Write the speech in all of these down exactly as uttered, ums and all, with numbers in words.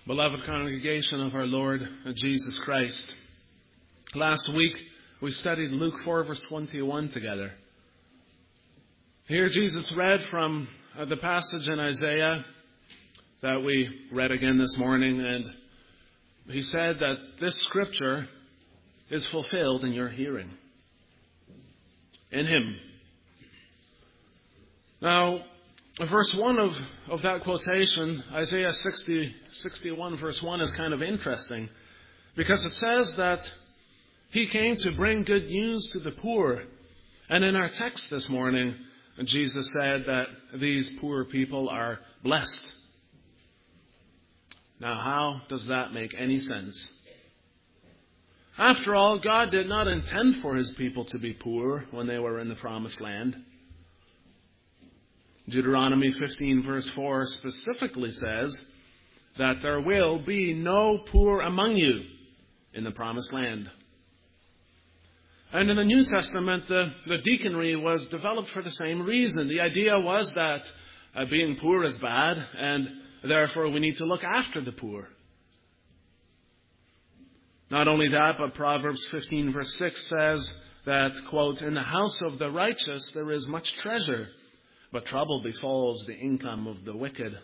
Beloved congregation of our Lord Jesus Christ, last week we studied Luke four verse twenty-one together. Here Jesus read from the passage in Isaiah that we read again this morning, and he said that this scripture is fulfilled in your hearing. In Him. Now, verse one of, of that quotation, Isaiah sixty, sixty-one verse one, is kind of interesting because it says that He came to bring good news to the poor. And in our text this morning, Jesus said that these poor people are blessed. Now, how does that make any sense? After all, God did not intend for His people to be poor when they were in the promised land. Deuteronomy fifteen verse four specifically says that there will be no poor among you in the promised land. And in the New Testament, the, the deaconry was developed for the same reason. The idea was that uh, being poor is bad, and therefore we need to look after the poor. Not only that, but Proverbs fifteen verse six says that, quote, "In the house of the righteous there is much treasure, but trouble befalls the income of the wicked."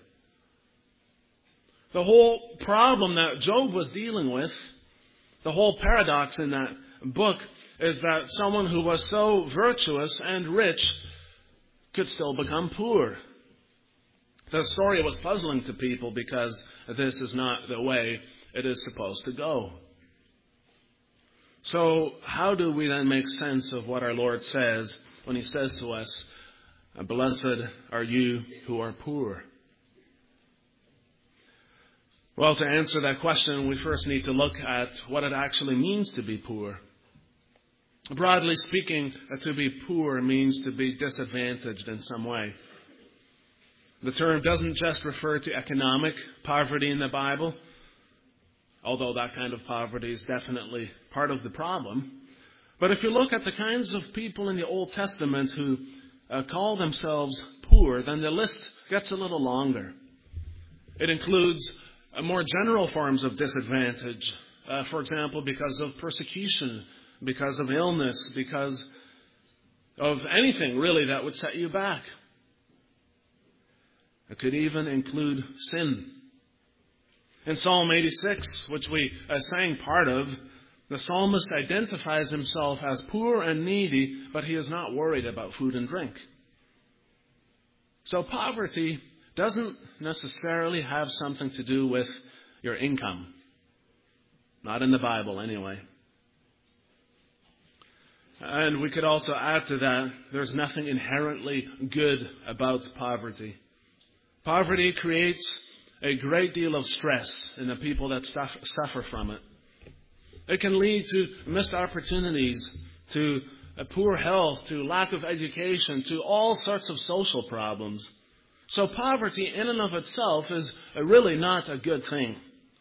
The whole problem that Job was dealing with, the whole paradox in that book, is that someone who was so virtuous and rich could still become poor. The story was puzzling to people because this is not the way it is supposed to go. So how do we then make sense of what our Lord says when He says to us, "Blessed are you who are poor"? Well, to answer that question, we first need to look at what it actually means to be poor. Broadly speaking, to be poor means to be disadvantaged in some way. The term doesn't just refer to economic poverty in the Bible, although that kind of poverty is definitely part of the problem. But if you look at the kinds of people in the Old Testament who uh, call themselves poor, then the list gets a little longer. It includes uh, more general forms of disadvantage, uh, for example, because of persecution, because of illness, because of anything really that would set you back. It could even include sin. In Psalm eighty-six, which we uh, sang part of, the psalmist identifies himself as poor and needy, but he is not worried about food and drink. So poverty doesn't necessarily have something to do with your income. Not in the Bible, anyway. And we could also add to that, there's nothing inherently good about poverty. Poverty creates a great deal of stress in the people that suffer from it. It can lead to missed opportunities, to poor health, to lack of education, to all sorts of social problems. So poverty in and of itself is really not a good thing.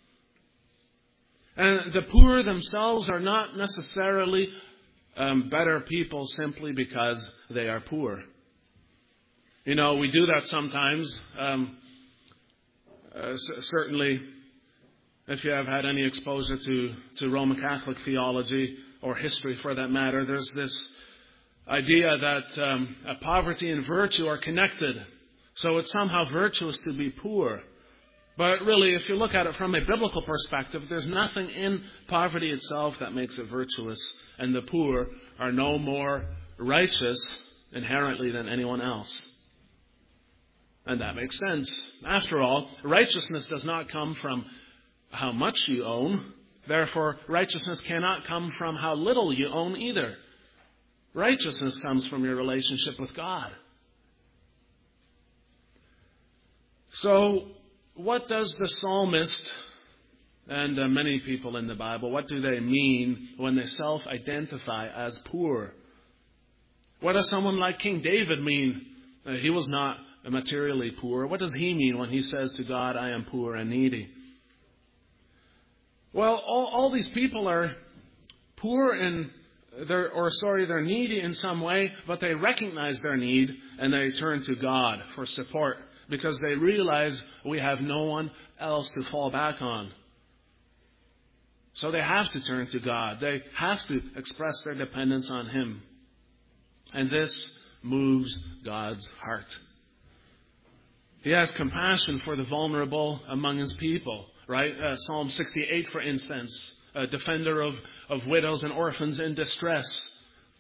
And the poor themselves are not necessarily um, better people simply because they are poor. You know, we do that sometimes. Um, uh, c- certainly, if you have had any exposure to, to Roman Catholic theology or history for that matter, there's this idea that um, poverty and virtue are connected. So it's somehow virtuous to be poor. But really, if you look at it from a biblical perspective, there's nothing in poverty itself that makes it virtuous. And the poor are no more righteous inherently than anyone else. And that makes sense. After all, righteousness does not come from how much you own. Therefore, righteousness cannot come from how little you own either. Righteousness comes from your relationship with God. So, what does the psalmist and uh, many people in the Bible, what do they mean when they self-identify as poor? What does someone like King David mean? Uh, he was not materially poor. What does he mean when he says to God, "I am poor and needy"? Well, all, all these people are poor in their, or sorry, they're needy in some way, but they recognize their need and they turn to God for support because they realize we have no one else to fall back on. So they have to turn to God. They have to express their dependence on Him. And this moves God's heart. He has compassion for the vulnerable among His people, right? Uh, Psalm sixty-eight, for instance, a defender of, of widows and orphans in distress.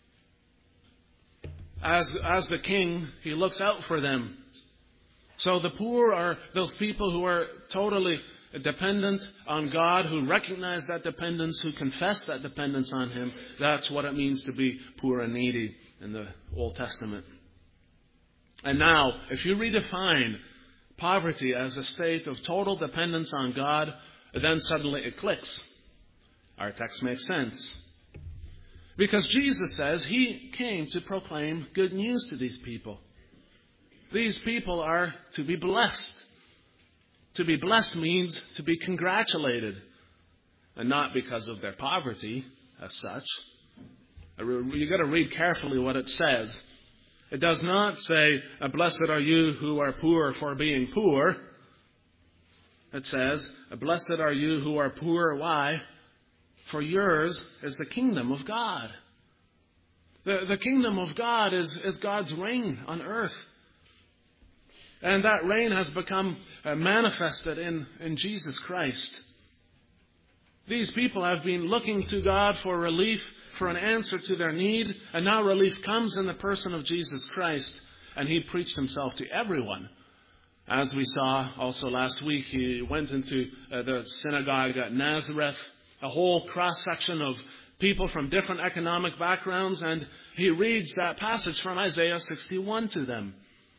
As, as the king, He looks out for them. So the poor are those people who are totally dependent on God, who recognize that dependence, who confess that dependence on Him. That's what it means to be poor and needy in the Old Testament. And now, if you redefine poverty as a state of total dependence on God, then suddenly it clicks. Our text makes sense. Because Jesus says He came to proclaim good news to these people. These people are to be blessed. To be blessed means to be congratulated. And not because of their poverty as such. You've got to read carefully what it says. It does not say, blessed are you who are poor for being poor. It says, blessed are you who are poor. Why? For yours is the kingdom of God. The, the kingdom of God is, is God's reign on earth. And that reign has become uh, manifested in, in Jesus Christ. These people have been looking to God for relief, for an answer to their need, and now relief comes in the person of Jesus Christ, and He preached Himself to everyone. As we saw also last week, He went into uh, the synagogue at Nazareth, a whole cross-section of people from different economic backgrounds, and He reads that passage from Isaiah sixty-one to them.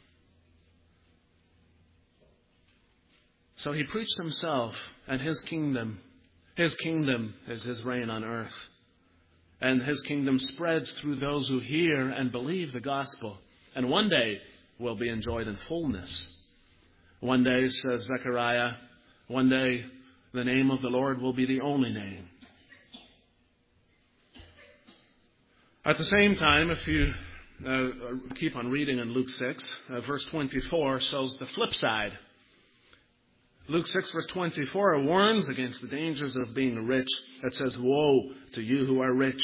So He preached Himself and His kingdom. His kingdom is His reign on earth. And His kingdom spreads through those who hear and believe the gospel. And one day will be enjoyed in fullness. One day, says Zechariah, one day the name of the Lord will be the only name. At the same time, if you uh, keep on reading in Luke six, uh, verse twenty-four shows the flip side. Luke six, verse twenty-four warns against the dangers of being rich. It says, woe to you who are rich.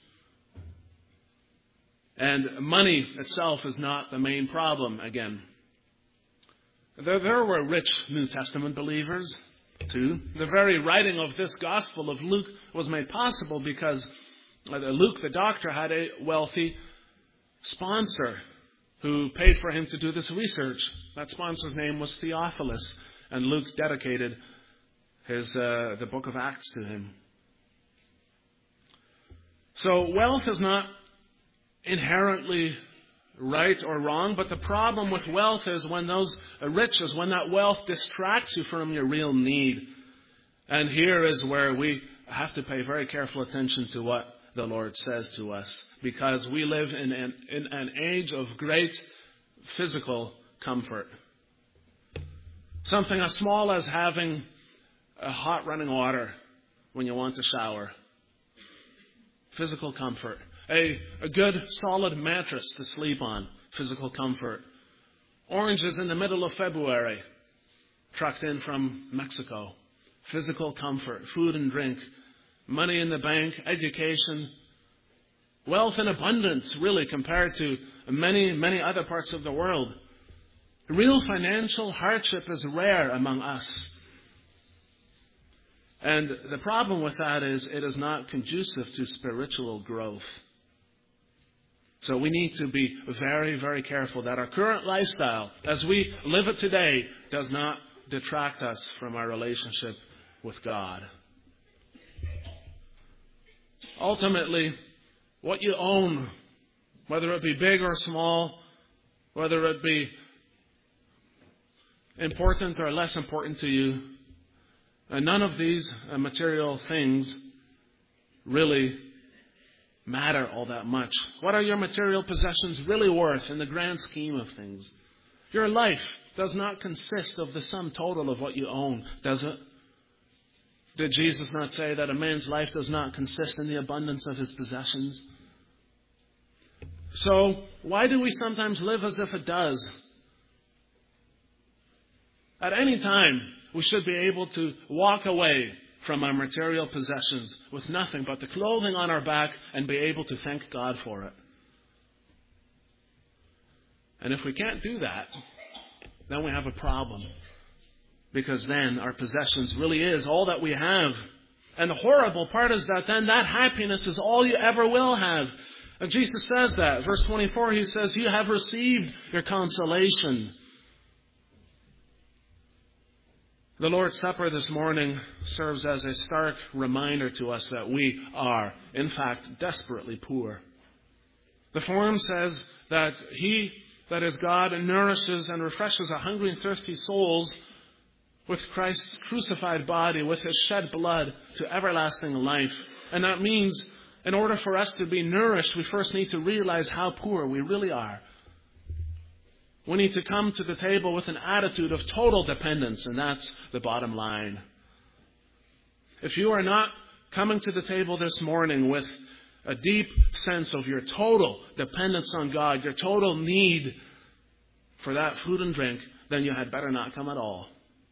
And money itself is not the main problem again. There, there were rich New Testament believers too. The very writing of this Gospel of Luke was made possible because Luke, the doctor, had a wealthy sponsor who paid for him to do this research. That sponsor's name was Theophilus. And Luke dedicated his uh, the book of Acts to him. So wealth is not inherently right or wrong, but the problem with wealth is when those riches, when that wealth distracts you from your real need. And here is where we have to pay very careful attention to what the Lord says to us, because we live in an, in an age of great physical comfort. Something as small as having a hot running water when you want to shower. Physical comfort. A, a good solid mattress to sleep on. Physical comfort. Oranges in the middle of February, trucked in from Mexico. Physical comfort. Food and drink. Money in the bank. Education. Wealth in abundance, really, compared to many, many other parts of the world. Real financial hardship is rare among us. And the problem with that is it is not conducive to spiritual growth. So we need to be very, very careful that our current lifestyle, as we live it today, does not detract us from our relationship with God. Ultimately, what you own, whether it be big or small, whether it be important or less important to you, and none of these uh, material things really matter all that much. What are your material possessions really worth in the grand scheme of things? Your life does not consist of the sum total of what you own, does it? Did Jesus not say that a man's life does not consist in the abundance of his possessions? So, why do we sometimes live as if it does? At any time, we should be able to walk away from our material possessions with nothing but the clothing on our back and be able to thank God for it. And if we can't do that, then we have a problem. Because then our possessions really is all that we have. And the horrible part is that then that happiness is all you ever will have. And Jesus says that. Verse twenty-four, He says, you have received your consolation. The Lord's Supper this morning serves as a stark reminder to us that we are, in fact, desperately poor. The form says that He, that is God, nourishes and refreshes our hungry and thirsty souls with Christ's crucified body, with His shed blood to everlasting life. And that means in order for us to be nourished, we first need to realize how poor we really are. We need to come to the table with an attitude of total dependence, and that's the bottom line. If you are not coming to the table this morning with a deep sense of your total dependence on God, your total need for that food and drink, then you had better not come at all.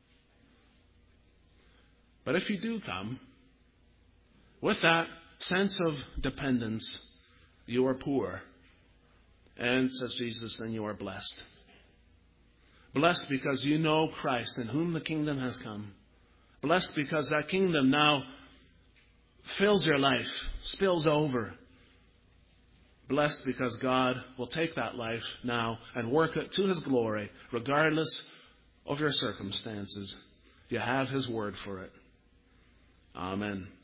But if you do come with that sense of dependence, you are poor. And, says Jesus, then you are blessed. Blessed because you know Christ, in whom the kingdom has come. Blessed because that kingdom now fills your life, spills over. Blessed because God will take that life now and work it to His glory, regardless of your circumstances. You have His word for it. Amen.